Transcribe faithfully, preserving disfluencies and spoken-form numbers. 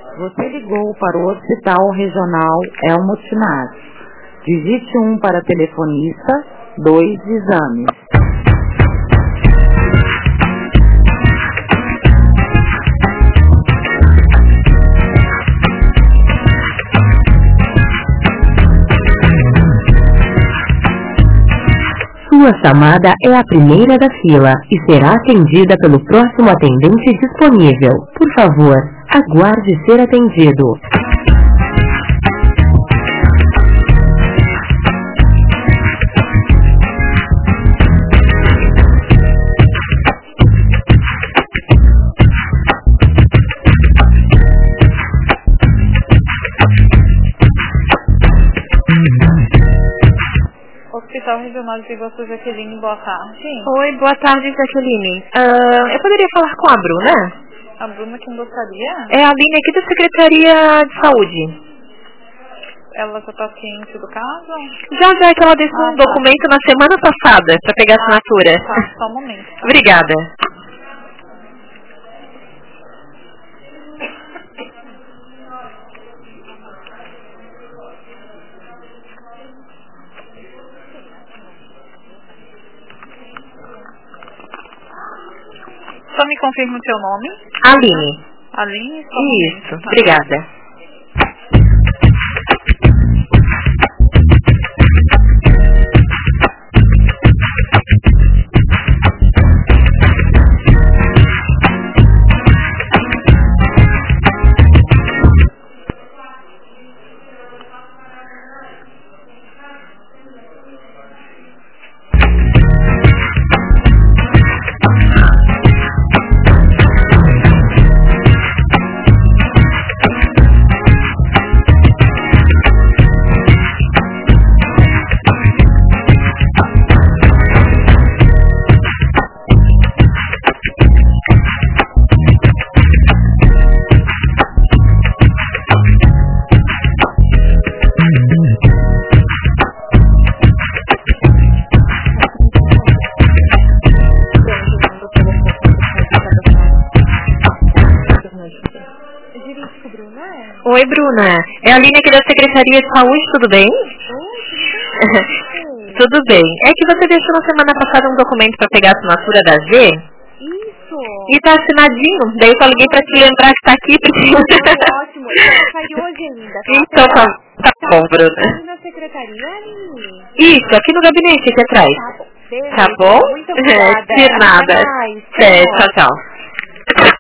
Você ligou para o Hospital Regional Elmo Tinassi. Digite um para telefonista, dois exames. Sua chamada é a primeira da fila e será atendida pelo próximo atendente disponível. Por favor, aguarde ser atendido. Hospital Regional de Iguaçu, Jaqueline, boa tarde. Oi, boa tarde, Jaqueline. Uh, eu poderia falar com a Bruna? A Bruna, quem gostaria? É a Aline aqui da Secretaria de Saúde. Ela já está ciente do caso? Já, já, que ela deixou ah, um tá. documento na semana passada para pegar a assinatura. Tá, só um momento. Tá? Obrigada. Só me confirma o seu nome. Aline. Aline? Só um Isso, momento, tá? Obrigada. Oi, Bruna. É a Aline aqui da Secretaria de Saúde, tudo bem? Oi, tudo bem. É que você deixou na semana passada um documento para pegar a assinatura da G? Isso. E tá assinadinho. Daí eu só liguei para te lembrar que tá aqui. Foi ótimo. Eu saí hoje ainda. Tá? Então tá, tá bom, Bruna. Aqui na secretaria, Aline? Isso, aqui no gabinete aqui atrás. Tá bom. Beleza. Tá bom? Muito obrigada. De nada. Até mais. É, tchau, tchau.